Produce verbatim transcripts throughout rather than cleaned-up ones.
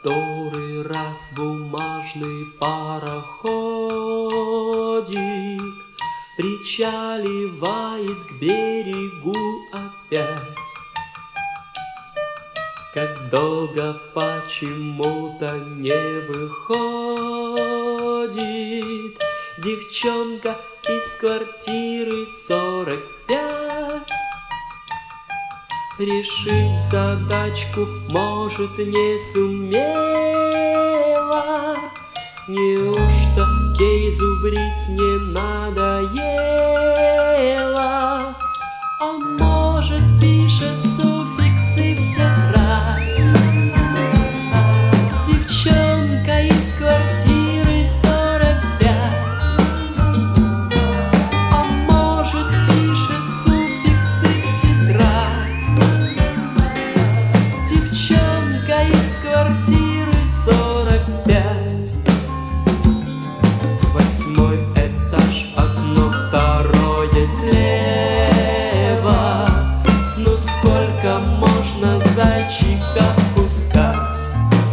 который раз бумажный пароходик причаливает к берегу опять. Как долго почему-то не выходит девчонка из квартиры сорок пять. Решить задачку, может, не сумела. Неужто ей зубрить не надоело? А может, пишет суффиксы в тетрадь? Девчонка из квартиры сорок пять. А может, пишет суффиксы в тетрадь? Девчонка из квартиры сорок пять. Восьмой этаж, окно второе слева. Ну сколько можно зайчика пускать?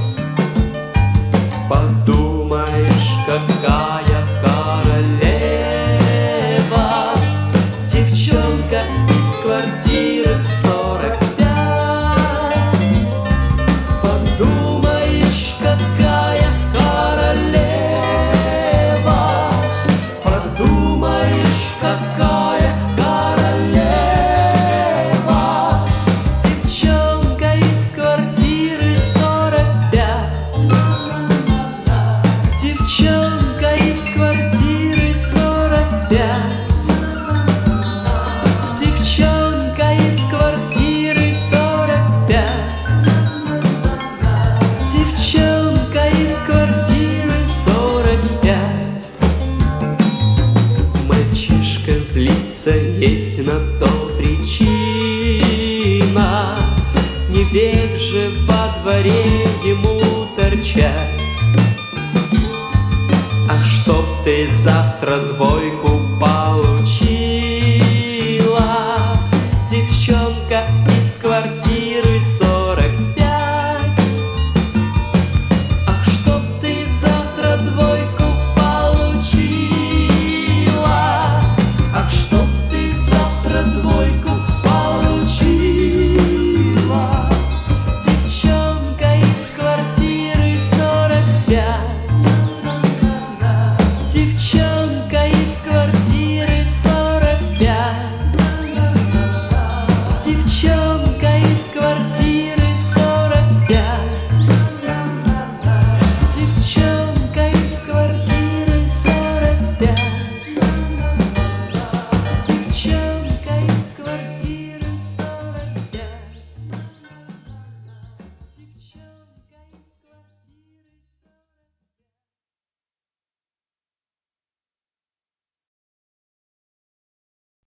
Подумаешь, какая королева, девчонка из квартиры сорок пять. Подумаешь, какая королева, подумаешь, какая королева, девчонка из квартиры сорок пять. Девчонка из квартиры сорок пять. Девчонка из квартиры сорок пять. Девчонка из квартиры сорок пять. Мальчишка злится, есть на то причина. Не век же во дворе ему торчать. А чтоб ты завтра двойку по